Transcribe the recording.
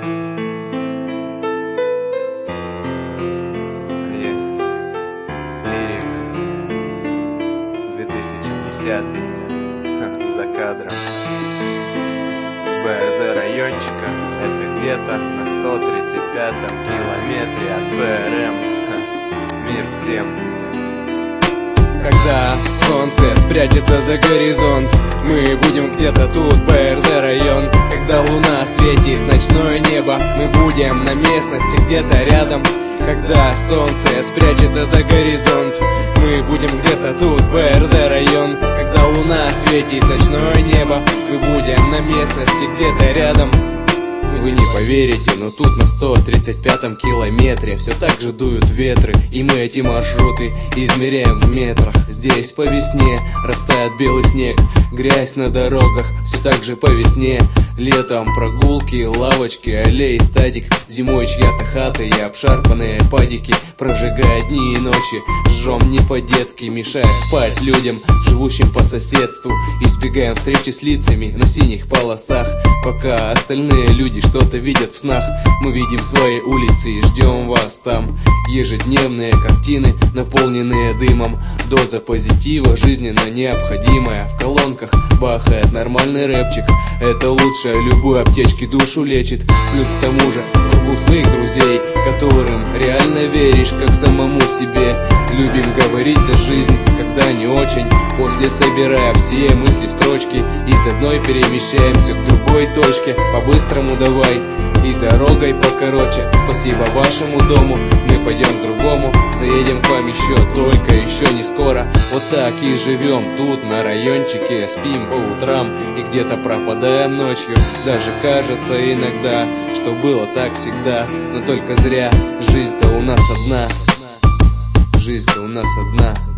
Лирик 2010 за кадром с БРЗ райончика. Это где-то на 135-м километре от ПРМ. Мир всем. Когда солнце спрячется за горизонт, мы будем где-то тут, БРЗ район. Когда луна светит ночное небо, мы будем на местности где-то рядом. Когда солнце спрячется за горизонт, мы будем где-то тут, БРЗ район. Когда луна светит ночное небо, мы будем на местности где-то рядом. Вы не поверите, но тут на 135-м километре все так же дуют ветры, и мы эти маршруты измеряем в метрах. Здесь по весне растает белый снег, грязь на дорогах все так же по весне. Летом прогулки, лавочки, аллеи, стадик. Зимой чья-то хата и обшарпанные падики. Прожигая дни и ночи, жжем не по-детски, мешая спать людям, живущим по соседству. Избегаем встречи с лицами на синих полосах. Пока остальные люди что-то видят в снах, мы видим свои улицы и ждем вас там. Ежедневные картины, наполненные дымом. Доза позитива, жизненно необходимая. В колонках бахает нормальный рэпчик. Это лучше любой аптечки, душу лечит. Плюс к тому же в кругу своих друзей, которым реально веришь, как самому себе. Любим говорить за жизнь, когда не очень. После собирая все мысли в строчки, из одной перемещаемся к другой точке. По-быстрому давай и дорогой покороче. Спасибо вашему дому, мы пойдем к другому. Заедем к вам еще, только еще не скоро. Вот так и живем тут на райончике. Спим по утрам и где-то пропадаем ночью. Даже кажется иногда, что было так всегда. Но только зря, жизнь-то у нас одна. Жизнь-то у нас одна.